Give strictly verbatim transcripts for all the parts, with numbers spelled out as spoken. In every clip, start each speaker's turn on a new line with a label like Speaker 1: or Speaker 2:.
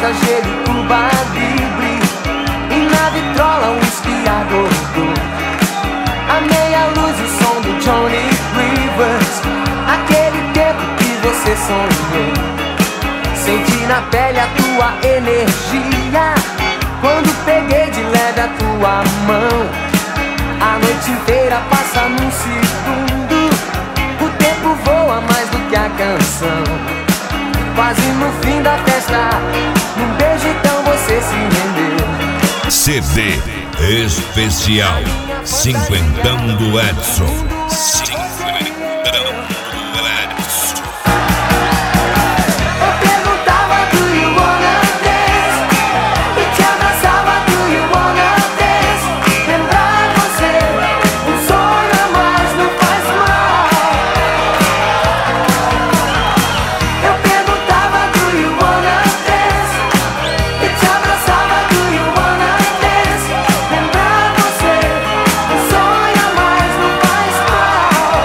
Speaker 1: festa, gelo, Cuba Libre. E na vitrola um esquiador. A meia luz e o som do Johnny Rivers. Aquele tempo que você sonhou. Senti na pele a tua energia quando peguei de leve a tua mão. A noite inteira passa num segundo. O tempo voa mais do que a canção. Quase no fim da festa, num beijo então você se rendeu.
Speaker 2: C D especial Cinquentão do Edson. Cinquentão do Edson.
Speaker 1: Eu perguntava do you wanna dance e te abraçava do you wanna dance. Lembrar você, um sonho a mais não faz mal. Eu perguntava do you wanna dance e te abraçava do you wanna dance. Lembrar você, um sonho a mais não faz mal.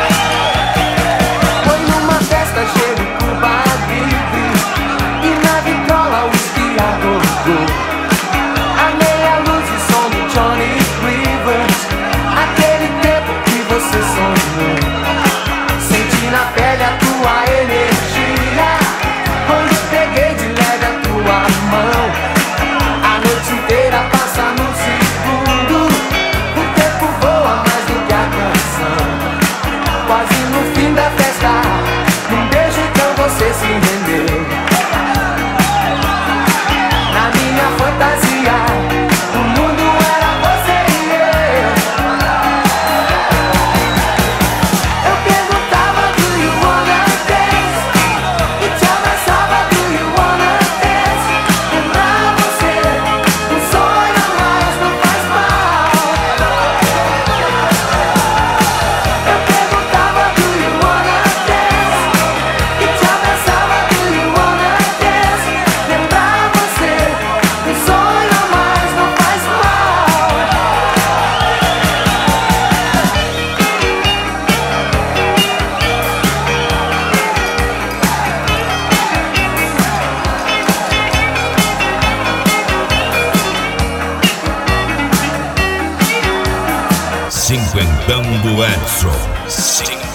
Speaker 1: Foi numa festa cheia de Cuba Libre e na vitrola o esquiador. A meia luz e o som do Johnny Rivers. Aquele tempo que você sonhou. Senti na pele a tua energia quando peguei de leve a tua mão. A noite inteira passa num segundo. O tempo voa mais do que a canção. Quase no fim da festa, num beijo então você se rendeu. Na minha fantasia, o mundo era você e eu. Eu perguntava do you wanna dance e te abraçava do you wanna dance. Lembrar você, um sonho a mais não faz mal. Eu perguntava do you wanna dance e te abraçava do you wanna dance. Lembrar você, um sonho a mais não faz mal.
Speaker 2: Cinquentão do Edson.